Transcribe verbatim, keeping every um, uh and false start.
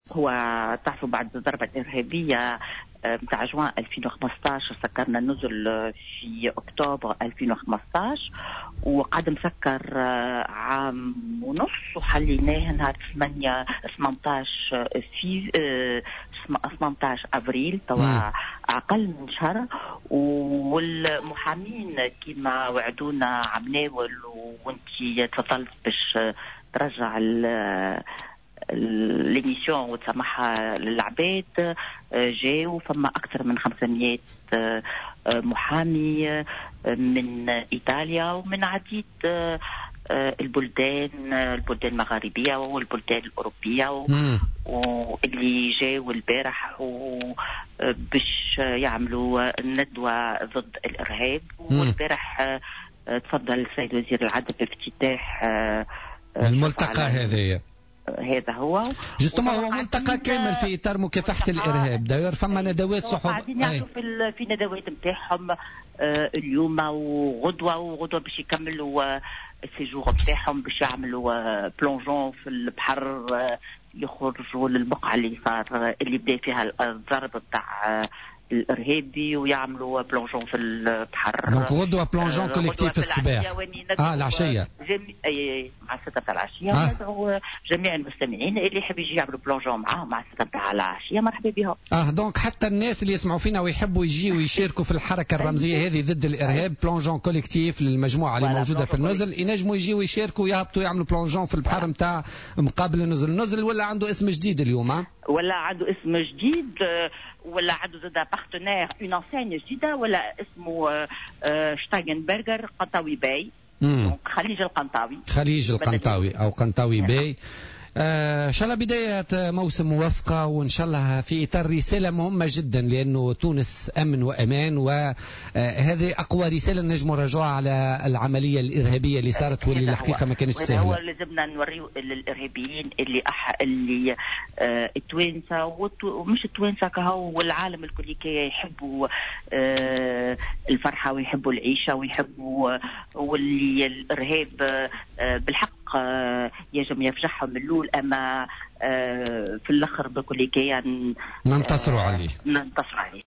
هو تعرفوا بعد الضربة الإرهابية متاع جوان ألفين وخمسطاش سكرنا النزل في أكتوبر ألفين وخمسطاش، وقعد مسكر عام ونص وحليناه نهار ثمانية ثمانية عشر في ثمانية عشر أبريل، توا أقل من شهر. والمحامين كما وعدونا عمناول وانتي تفضلت باش ترجع ليميسيون وتسمحها للعباد، جاو فما أكثر من خمسمائة محامي من إيطاليا ومن عديد البلدان البلدان المغاربية والبلدان الأوروبية، واللي جاوا البارح باش يعملوا ندوة ضد الإرهاب. والبارح تفضل السيد وزير العدل بافتتاح الملتقى هذا. هذا هو جستما هو ملتقى كامل في إطار مكافحة الإرهاب. داير فما ندوات صحف قاعدين يعملوا في في ندوات نتاعهم آه اليوم وغدوة وغدوة باش يكملوا السيجور نتاعهم باش يعملوا آه بلونجون في البحر، آه يخرجوا للبقعة اللي صار اللي بدا فيها الضرب بتاع الإرهابي ويعملوا بلونجون في البحر. دونك غدوة بلونجون كوليكتيف في الصباح. اه العشية جميع مع ستة تاع العشية. آه. ندعو جميع المستمعين اللي يحب يجي يعملوا بلونجون معاه مع ستة تاع العشية مرحبا بهم. اه دونك حتى الناس اللي يسمعوا فينا ويحبوا يجي ويشاركوا في الحركة الرمزية هذه ضد الإرهاب، بلونجون كوليكتيف للمجموعة اللي موجودة في النزل، ينجموا يجيوا ويشاركوا يهبطوا يعملوا بلونجون في البحر نتاع مقابل النزل. النزل ولا عنده اسم جديد اليوم؟ ها ولا عنده اسم جديد، ولا عنده زاد بارتنير اون انسيني جديده، ولا اسمه شتاينبرغر قنطاوي باي. خليج القنطاوي خليج القنطاوي او قنطاوي باي. آه ان شاء الله بداية موسم موفقة، وان شاء الله في اطار رسالة مهمة جدا، لانه تونس امن وامان، وهذه اقوى رسالة نجم نرجعها على العملية الارهابية اللي صارت واللي الحقيقة ما كانتش سهلة. هو لازمنا نوريو للارهابيين اللي أح... اللي آه التوانسة ومش التوانسة كهو والعالم الكلي كي يحبوا آه الفرحة ويحبوا العيشة ويحبوا، واللي الارهاب آه بالحق آه يجب يفجعهم من الاول، اما آه في الاخر بكل كيان ننتصروا عليه ننتصروا عليه.